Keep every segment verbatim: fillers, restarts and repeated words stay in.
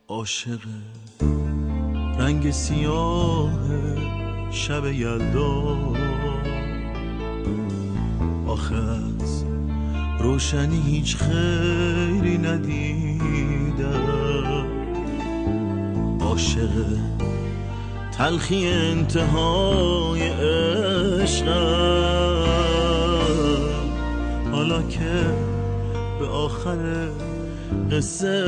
عاشق رنگ سیاه شب یلدا، آخه از روشنی هیچ خیری ندیدم. عاشق تلخی انتهای عشقم، حالا که به آخر قصه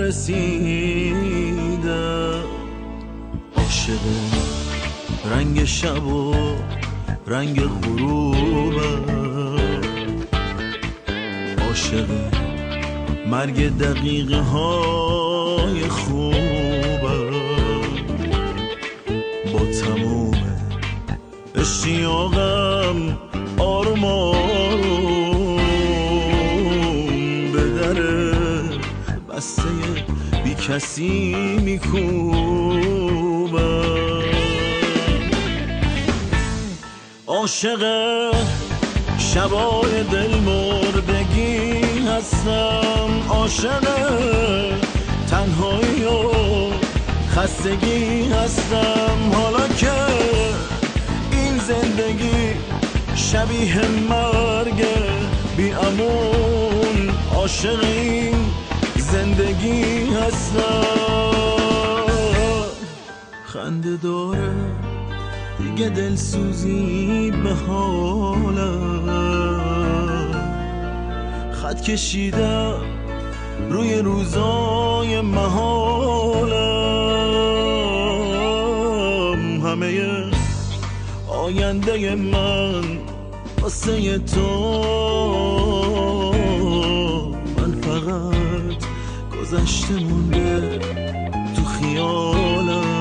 رسیدم. عاشق رنگ شب و رنگ غروبم، عاشق مرگ دقیقه های خوبم. با تموم اشتیاقم آروم آروم به در بسته بی کسی میکوبم. عاشق شبای دل مردگی هستم، عاشق تنهایی و خستگی هستم. حالا که این زندگی شبیه مرگ بی امون، عاشق این زندگی هستم. خنده داره دیگه دلسوزی به حالم، خط کشیدم روی روزای محالم. همه آینده من واسه تو، من فقط گذشته مونده تو خیالم.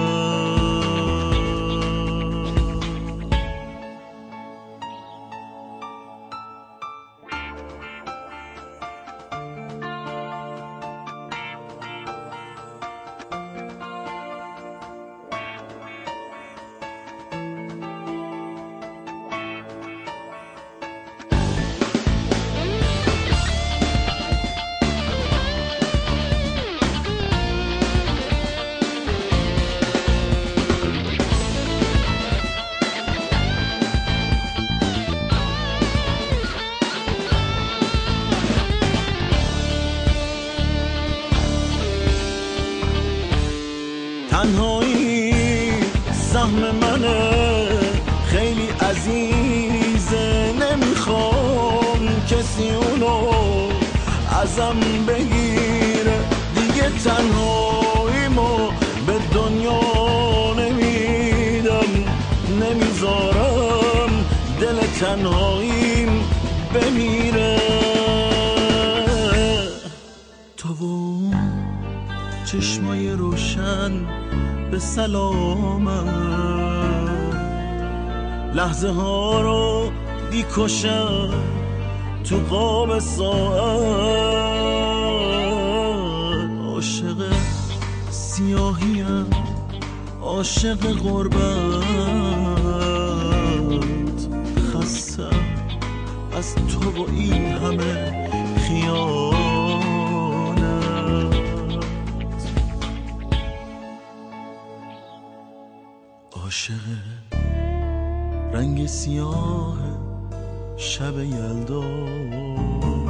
تنهایی سهم منه، خیلی عزیزه، نمیخوام کسی اونو ازم بگیره. دیگه تنهاییمو به دنیا نمیدم، نمیذارم دل تنهاییم بمیره. تو و چشمای روشن به سلامت، لحظه ها رو بیکشم تو قاب ساعت. عاشق سیاهیم، عاشق غربت، خستم از تو و این همه خیال. عاشق رنگ سیاه شب یلدا،